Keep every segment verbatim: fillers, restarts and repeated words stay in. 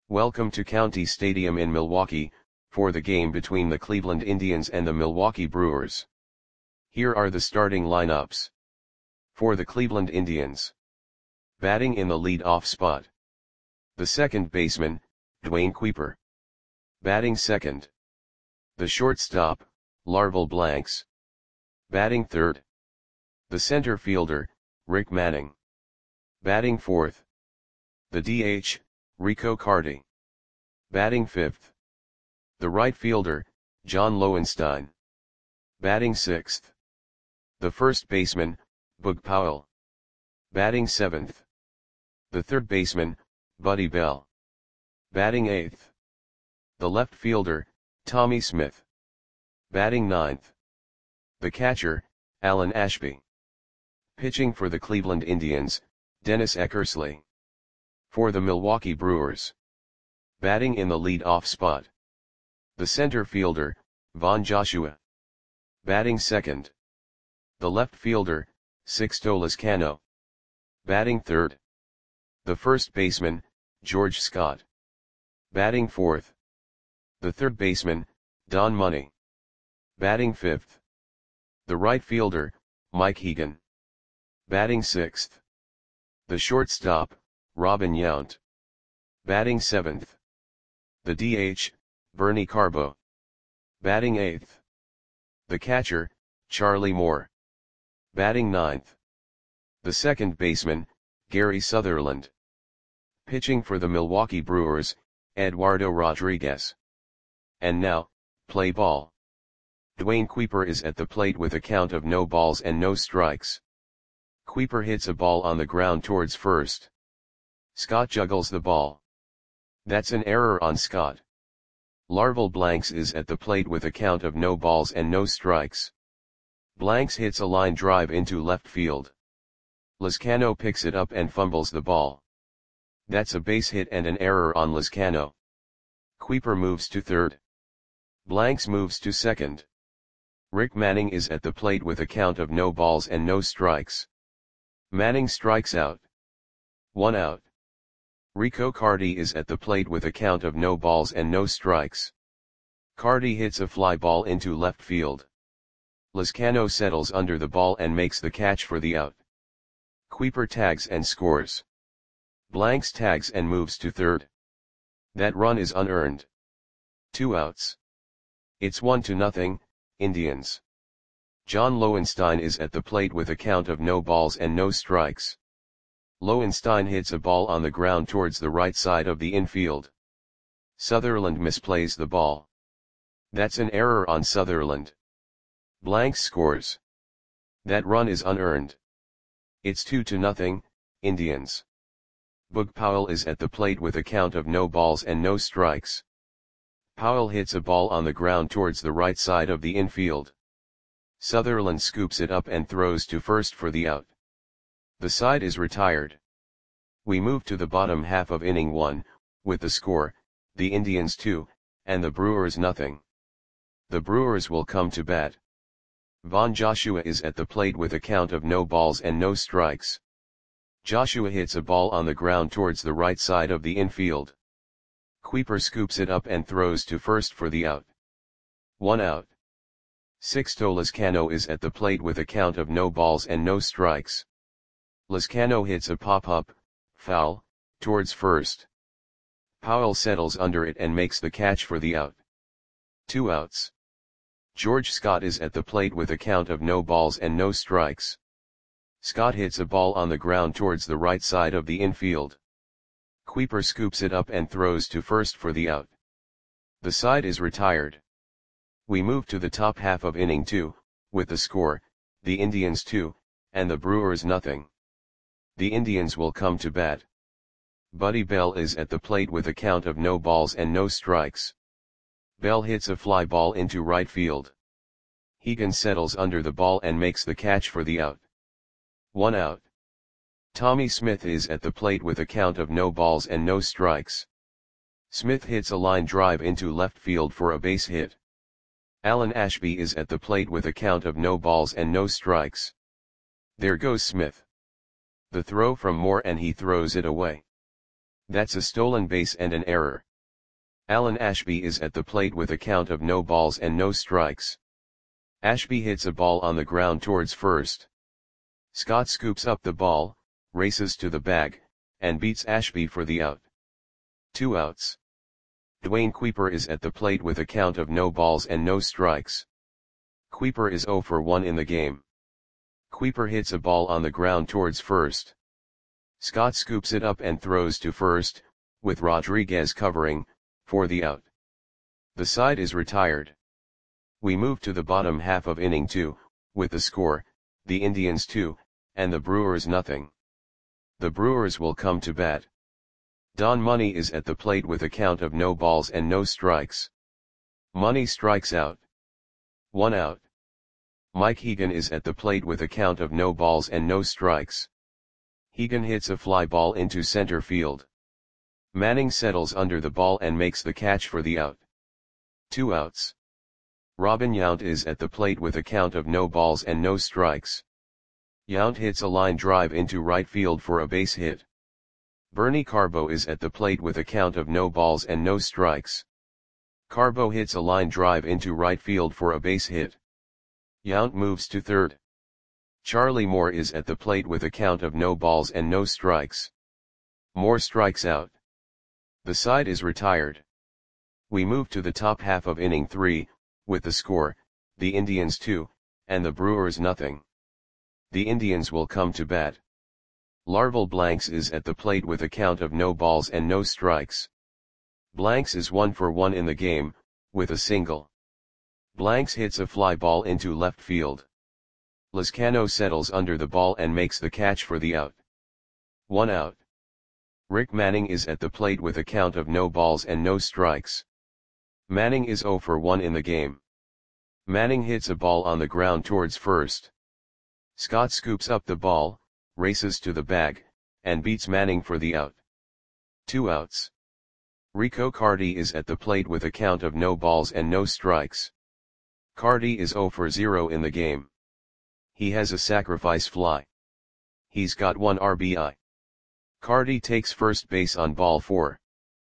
Welcome to County Stadium in Milwaukee, for the game between the Cleveland Indians and the Milwaukee Brewers. Here are the starting lineups. For the Cleveland Indians. Batting in the lead-off spot. The second baseman, Dwayne Kuiper. Batting second. The shortstop, Larval Blanks. Batting third. The center fielder, Rick Manning. Batting fourth. The D H, Rico Carty. Batting fifth. The right fielder, John Lowenstein. Batting sixth. The first baseman, Bug Powell. Batting seventh. The third baseman, Buddy Bell. Batting eighth. The left fielder, Tommy Smith. Batting ninth. The catcher, Alan Ashby. Pitching for the Cleveland Indians, Dennis Eckersley. For the Milwaukee Brewers. Batting in the lead-off spot. The center fielder, Von Joshua. Batting second. The left fielder, Sixto Lizcano. Batting third. The first baseman, George Scott. Batting fourth. The third baseman, Don Money. Batting fifth. The right fielder, Mike Hegan. Batting sixth. The shortstop, Robin Yount. Batting seventh. The D H, Bernie Carbo. Batting eighth. The catcher, Charlie Moore. Batting ninth. The second baseman, Gary Sutherland. Pitching for the Milwaukee Brewers, Eduardo Rodriguez. And now, play ball. Dwayne Kuiper is at the plate with a count of no balls and no strikes. Kuiper hits a ball on the ground towards first. Scott juggles the ball. That's an error on Scott. Larval Blanks is at the plate with a count of no balls and no strikes. Blanks hits a line drive into left field. Lizcano picks it up and fumbles the ball. That's a base hit and an error on Lizcano. Kuiper moves to third. Blanks moves to second. Rick Manning is at the plate with a count of no balls and no strikes. Manning strikes out. One out. Rico Carty is at the plate with a count of no balls and no strikes. Carty hits a fly ball into left field. Lizcano settles under the ball and makes the catch for the out. Kuiper tags and scores. Blanks tags and moves to third. That run is unearned. Two outs. It's one to nothing, Indians. John Lowenstein is at the plate with a count of no balls and no strikes. Lowenstein hits a ball on the ground towards the right side of the infield. Sutherland misplays the ball. That's an error on Sutherland. Blanks scores. That run is unearned. It's two to nothing, Indians. Bug Powell is at the plate with a count of no balls and no strikes. Powell hits a ball on the ground towards the right side of the infield. Sutherland scoops it up and throws to first for the out. The side is retired. We move to the bottom half of inning one, with the score, the Indians two, and the Brewers nothing. The Brewers will come to bat. Von Joshua is at the plate with a count of no balls and no strikes. Joshua hits a ball on the ground towards the right side of the infield. Kuiper scoops it up and throws to first for the out. One out. Sixto Lizcano is at the plate with a count of no balls and no strikes. Lizcano hits a pop-up, foul, towards first. Powell settles under it and makes the catch for the out. Two outs. George Scott is at the plate with a count of no balls and no strikes. Scott hits a ball on the ground towards the right side of the infield. Kuiper scoops it up and throws to first for the out. The side is retired. We move to the top half of inning two, with the score, the Indians two, and the Brewers nothing. The Indians will come to bat. Buddy Bell is at the plate with a count of no balls and no strikes. Bell hits a fly ball into right field. Hegan settles under the ball and makes the catch for the out. One out. Tommy Smith is at the plate with a count of no balls and no strikes. Smith hits a line drive into left field for a base hit. Alan Ashby is at the plate with a count of no balls and no strikes. There goes Smith. The throw from Moore and he throws it away. That's a stolen base and an error. Alan Ashby is at the plate with a count of no balls and no strikes. Ashby hits a ball on the ground towards first. Scott scoops up the ball, races to the bag, and beats Ashby for the out. Two outs. Dwayne Kuiper is at the plate with a count of no balls and no strikes. Kuiper is oh for one in the game. Kuiper hits a ball on the ground towards first. Scott scoops it up and throws to first, with Rodriguez covering, for the out. The side is retired. We move to the bottom half of inning two, with the score, the Indians two, and the Brewers nothing. The Brewers will come to bat. Don Money is at the plate with a count of no balls and no strikes. Money strikes out. One out. Mike Hegan is at the plate with a count of no balls and no strikes. Hegan hits a fly ball into center field. Manning settles under the ball and makes the catch for the out. Two outs. Robin Yount is at the plate with a count of no balls and no strikes. Yount hits a line drive into right field for a base hit. Bernie Carbo is at the plate with a count of no balls and no strikes. Carbo hits a line drive into right field for a base hit. Yount moves to third. Charlie Moore is at the plate with a count of no balls and no strikes. Moore strikes out. The side is retired. We move to the top half of inning three, with the score, the Indians two, and the Brewers nothing. The Indians will come to bat. Larval Blanks is at the plate with a count of no balls and no strikes. Blanks is one for one in the game, with a single. Blanks hits a fly ball into left field. Lizcano settles under the ball and makes the catch for the out. One out. Rick Manning is at the plate with a count of no balls and no strikes. Manning is oh for one in the game. Manning hits a ball on the ground towards first. Scott scoops up the ball, races to the bag, and beats Manning for the out. Two outs. Rico Carty is at the plate with a count of no balls and no strikes. Carty is oh for zero in the game. He has a sacrifice fly. He's got one R B I. Carty takes first base on ball four.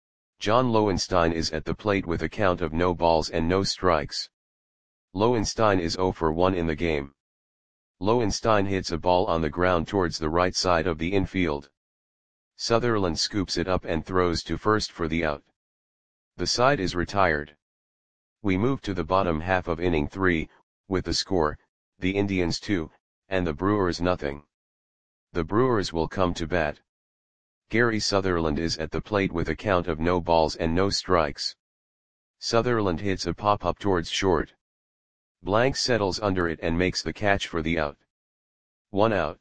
John Lowenstein is at the plate with a count of no balls and no strikes. Lowenstein is oh for one in the game. Lowenstein hits a ball on the ground towards the right side of the infield. Sutherland scoops it up and throws to first for the out. The side is retired. We move to the bottom half of inning three, with the score, the Indians two, and the Brewers nothing. The Brewers will come to bat. Gary Sutherland is at the plate with a count of no balls and no strikes. Sutherland hits a pop-up towards short. Blank settles under it and makes the catch for the out. One out.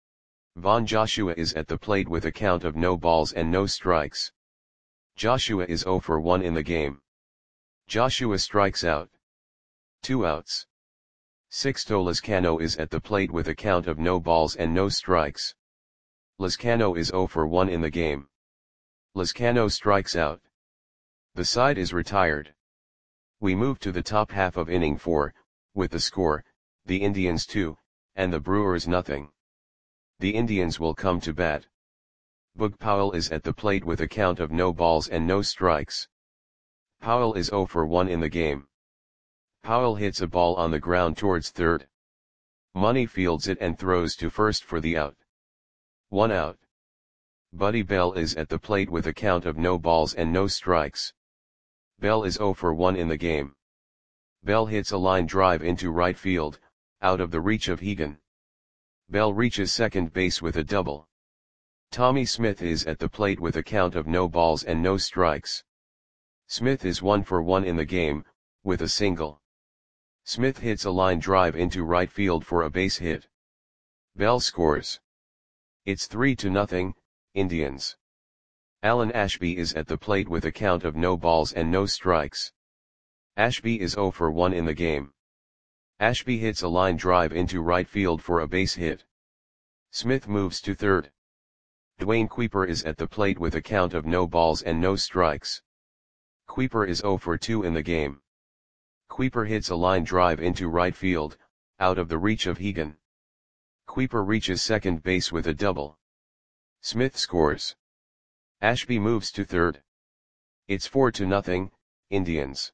Von Joshua is at the plate with a count of no balls and no strikes. Joshua is oh for one in the game. Joshua strikes out. Two outs. Sixto Lizcano is at the plate with a count of no balls and no strikes. Lizcano is oh for one in the game. Lizcano strikes out. The side is retired. We move to the top half of inning four, with the score, the Indians two, and the Brewers nothing. The Indians will come to bat. Boog Powell is at the plate with a count of no balls and no strikes. Powell is oh for one in the game. Powell hits a ball on the ground towards third. Money fields it and throws to first for the out. One out. Buddy Bell is at the plate with a count of no balls and no strikes. Bell is oh for one in the game. Bell hits a line drive into right field, out of the reach of Hegan. Bell reaches second base with a double. Tommy Smith is at the plate with a count of no balls and no strikes. Smith is one for one in the game, with a single. Smith hits a line drive into right field for a base hit. Bell scores. It's three to nothing, Indians. Alan Ashby is at the plate with a count of no balls and no strikes. Ashby is oh for one in the game. Ashby hits a line drive into right field for a base hit. Smith moves to third. Dwayne Kuiper is at the plate with a count of no balls and no strikes. Kuiper is oh for two in the game. Kuiper hits a line drive into right field, out of the reach of Hegan. Kuiper reaches second base with a double. Smith scores. Ashby moves to third. It's four to nothing, Indians.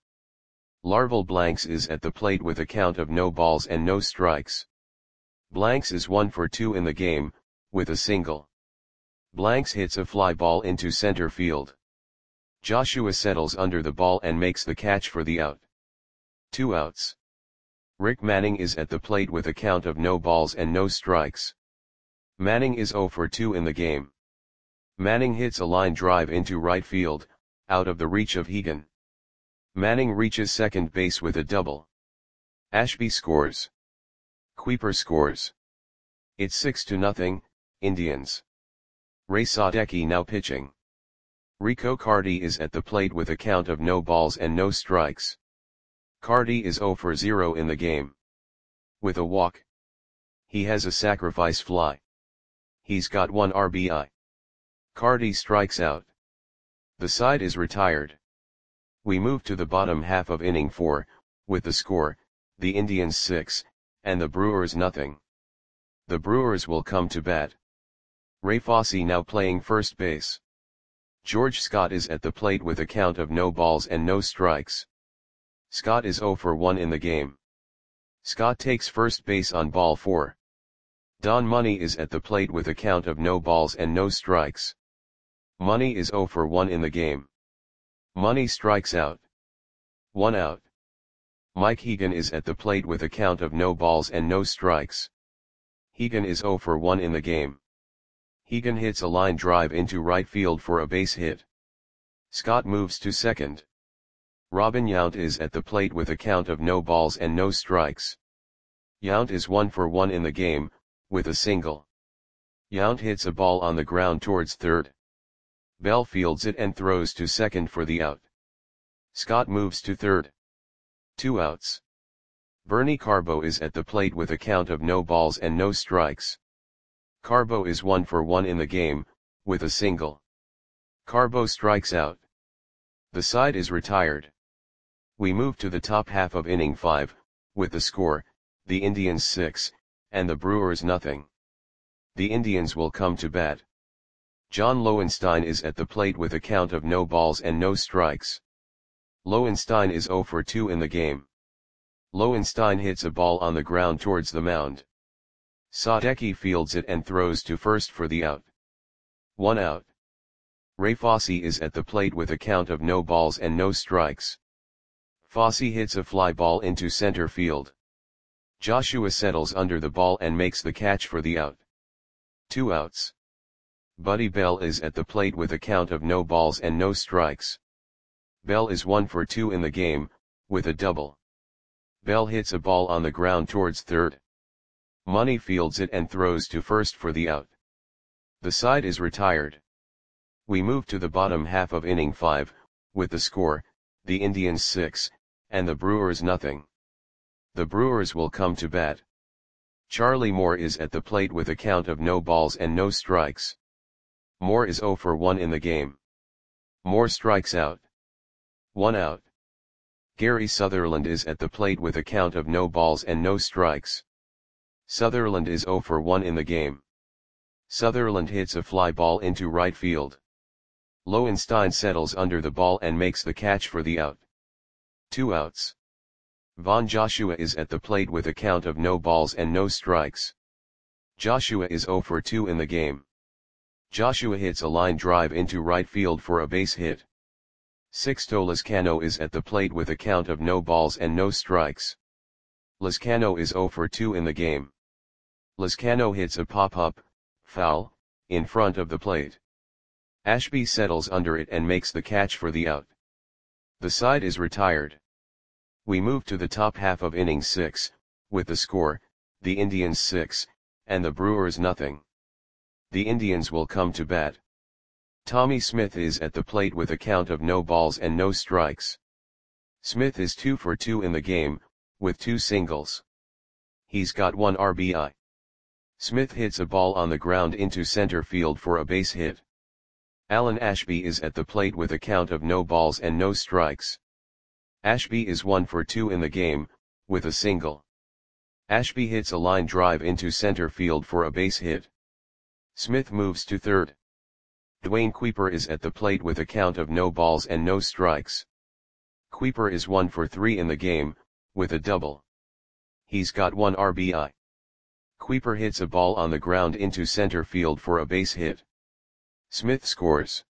Larval Blanks is at the plate with a count of no balls and no strikes. Blanks is one for two in the game, with a single. Blanks hits a fly ball into center field. Joshua settles under the ball and makes the catch for the out. Two outs. Rick Manning is at the plate with a count of no balls and no strikes. Manning is zero for two in the game. Manning hits a line drive into right field, out of the reach of Hegan. Manning reaches second base with a double. Ashby scores. Kuiper scores. It's six to nothing, Indians. Ray Sadecki now pitching. Rico Carty is at the plate with a count of no balls and no strikes. Carty is zero for zero in the game. With a walk. He has a sacrifice fly. He's got one R B I. Carty strikes out. The side is retired. We move to the bottom half of inning four, with the score, the Indians six, and the Brewers nothing. The Brewers will come to bat. Ray Fosse now playing first base. George Scott is at the plate with a count of no balls and no strikes. Scott is zero for one in the game. Scott takes first base on ball four. Don Money is at the plate with a count of no balls and no strikes. Money is zero for one in the game. Money strikes out. One out. Mike Hegan is at the plate with a count of no balls and no strikes. Hegan is zero for one in the game. Hegan hits a line drive into right field for a base hit. Scott moves to second. Robin Yount is at the plate with a count of no balls and no strikes. Yount is one for one in the game, with a single. Yount hits a ball on the ground towards third. Bell fields it and throws to second for the out. Scott moves to third. Two outs. Bernie Carbo is at the plate with a count of no balls and no strikes. Carbo is one for one in the game, with a single. Carbo strikes out. The side is retired. We move to the top half of inning five, with the score, the Indians six, and the Brewers nothing. The Indians will come to bat. John Lowenstein is at the plate with a count of no balls and no strikes. Lowenstein is zero for two in the game. Lowenstein hits a ball on the ground towards the mound. Sadecki fields it and throws to first for the out. One out. Ray Fosse is at the plate with a count of no balls and no strikes. Fosse hits a fly ball into center field. Joshua settles under the ball and makes the catch for the out. Two outs. Buddy Bell is at the plate with a count of no balls and no strikes. Bell is one for two in the game, with a double. Bell hits a ball on the ground towards third. Money fields it and throws to first for the out. The side is retired. We move to the bottom half of inning five, with the score, the Indians six, and the Brewers nothing. The Brewers will come to bat. Charlie Moore is at the plate with a count of no balls and no strikes. Moore is zero for one in the game. Moore strikes out. One out. Gary Sutherland is at the plate with a count of no balls and no strikes. Sutherland is zero for one in the game. Sutherland hits a fly ball into right field. Lowenstein settles under the ball and makes the catch for the out. Two outs. Von Joshua is at the plate with a count of no balls and no strikes. Joshua is zero for two in the game. Joshua hits a line drive into right field for a base hit. Sixto Lezcano is at the plate with a count of no balls and no strikes. Lezcano is zero for two in the game. Lezcano hits a pop-up, foul, in front of the plate. Ashby settles under it and makes the catch for the out. The side is retired. We move to the top half of inning six, with the score, the Indians six, and the Brewers nothing. The Indians will come to bat. Tommy Smith is at the plate with a count of no balls and no strikes. Smith is two for two in the game, with two singles. He's got one R B I. Smith hits a ball on the ground into center field for a base hit. Alan Ashby is at the plate with a count of no balls and no strikes. Ashby is one for two in the game, with a single. Ashby hits a line drive into center field for a base hit. Smith moves to third. Dwayne Kuiper is at the plate with a count of no balls and no strikes. Kuiper is one for three in the game, with a double. He's got one R B I. Kuiper hits a ball on the ground into center field for a base hit. Smith scores.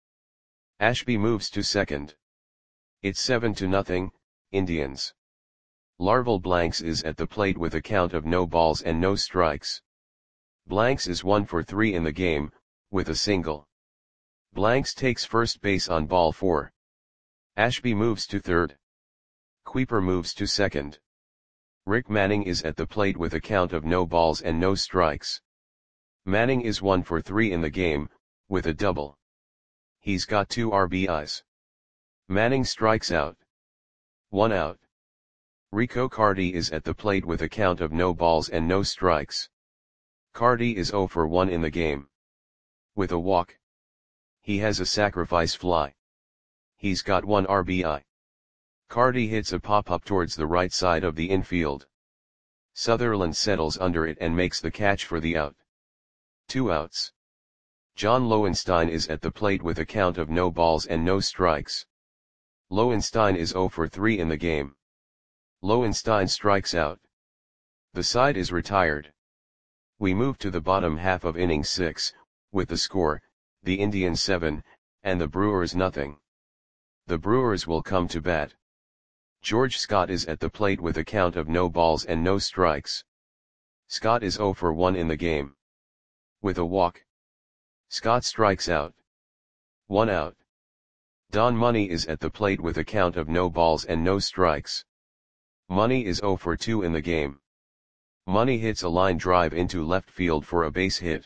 Ashby moves to second. It's seven to nothing, Indians. Larval Blanks is at the plate with a count of no balls and no strikes. Blanks is one for three in the game, with a single. Blanks takes first base on ball four. Ashby moves to third. Kuiper moves to second. Rick Manning is at the plate with a count of no balls and no strikes. Manning is one for three in the game, with a double. He's got two R B Is. Manning strikes out. One out. Rico Carty is at the plate with a count of no balls and no strikes. Carty is zero for one in the game. With a walk. He has a sacrifice fly. He's got one R B I. Carty hits a pop-up towards the right side of the infield. Sutherland settles under it and makes the catch for the out. Two outs. John Lowenstein is at the plate with a count of no balls and no strikes. Lowenstein is zero for three in the game. Lowenstein strikes out. The side is retired. We move to the bottom half of inning six, with the score, the Indians seven, and the Brewers nothing. The Brewers will come to bat. George Scott is at the plate with a count of no balls and no strikes. Scott is zero for one in the game. With a walk. Scott strikes out. One out. Don Money is at the plate with a count of no balls and no strikes. Money is zero for two in the game. Money hits a line drive into left field for a base hit.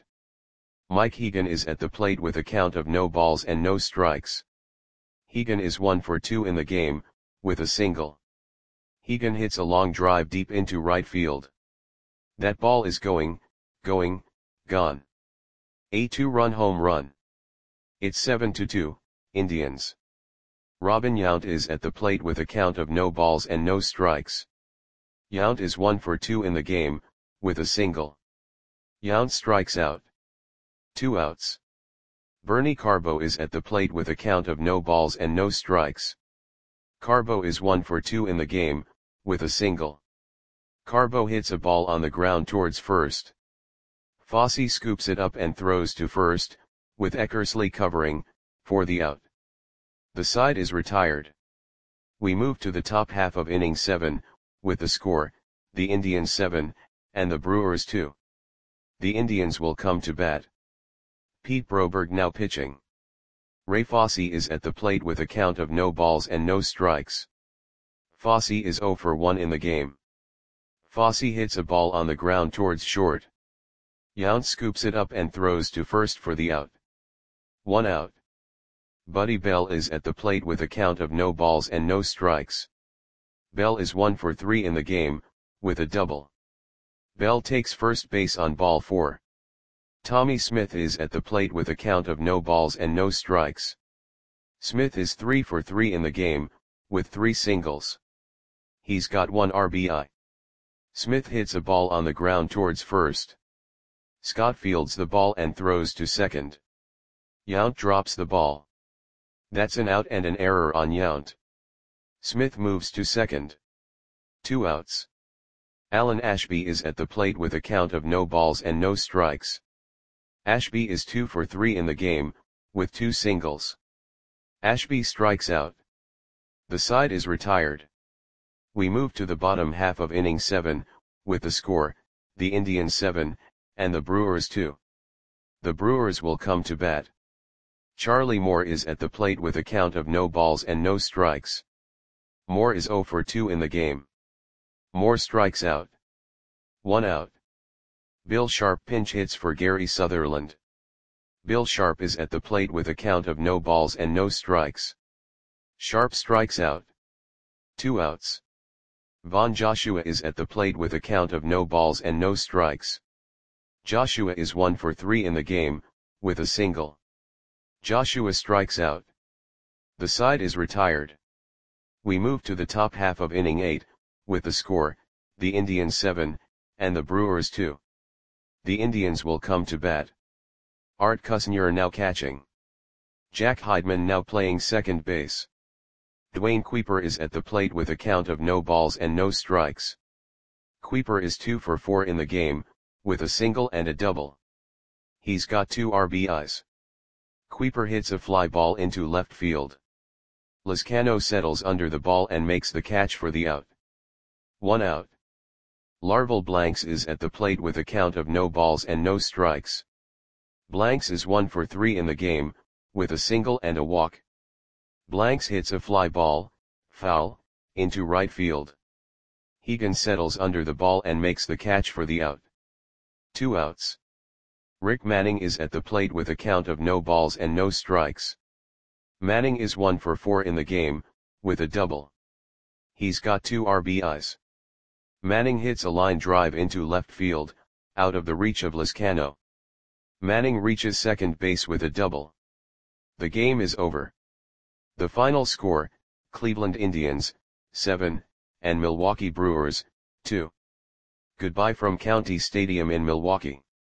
Mike Hegan is at the plate with a count of no balls and no strikes. Hegan is one for two in the game, with a single. Hegan hits a long drive deep into right field. That ball is going, going, gone. A two-run home run. It's seven to two, Indians. Robin Yount is at the plate with a count of no balls and no strikes. Yount is one for two in the game, with a single. Yount strikes out. Two outs. Bernie Carbo is at the plate with a count of no balls and no strikes. Carbo is one for two in the game, with a single. Carbo hits a ball on the ground towards first. Fosse scoops it up and throws to first, with Eckersley covering, for the out. The side is retired. We move to the top half of inning seven, with the score, the Indians seven, and the Brewers two. The Indians will come to bat. Pete Broberg now pitching. Ray Fosse is at the plate with a count of no balls and no strikes. Fosse is zero for one in the game. Fosse hits a ball on the ground towards short. Yount scoops it up and throws to first for the out. One out. Buddy Bell is at the plate with a count of no balls and no strikes. Bell is one for three in the game, with a double. Bell takes first base on ball four. Tommy Smith is at the plate with a count of no balls and no strikes. Smith is three for three in the game, with three singles. He's got one R B I. Smith hits a ball on the ground towards first. Scott fields the ball and throws to second. Yount drops the ball. That's an out and an error on Yount. Smith moves to second. Two outs. Alan Ashby is at the plate with a count of no balls and no strikes. Ashby is two for three in the game, with two singles. Ashby strikes out. The side is retired. We move to the bottom half of inning seven, with the score, the Indians seven, and the Brewers two. The Brewers will come to bat. Charlie Moore is at the plate with a count of no balls and no strikes. Moore is zero for two in the game. Moore strikes out. One out. Bill Sharp pinch hits for Gary Sutherland. Bill Sharp is at the plate with a count of no balls and no strikes. Sharp strikes out. Two outs. Von Joshua is at the plate with a count of no balls and no strikes. Joshua is one for three in the game, with a single. Joshua strikes out. The side is retired. We move to the top half of inning eight, with the score, the Indians seven, and the Brewers two. The Indians will come to bat. Art Kusnier now catching. Jack Heidman now playing second base. Dwayne Kuiper is at the plate with a count of no balls and no strikes. Kuiper is two for four in the game, with a single and a double. He's got two R B Is. Kuiper hits a fly ball into left field. Lizcano settles under the ball and makes the catch for the out. One out. Larval Blanks is at the plate with a count of no balls and no strikes. Blanks is one for three in the game, with a single and a walk. Blanks hits a fly ball, foul, into right field. Hegan settles under the ball and makes the catch for the out. Two outs. Rick Manning is at the plate with a count of no balls and no strikes. Manning is one for four in the game, with a double. He's got two R B Is. Manning hits a line drive into left field, out of the reach of Lizcano. Manning reaches second base with a double. The game is over. The final score, Cleveland Indians, seven, and Milwaukee Brewers, two. Goodbye from County Stadium in Milwaukee.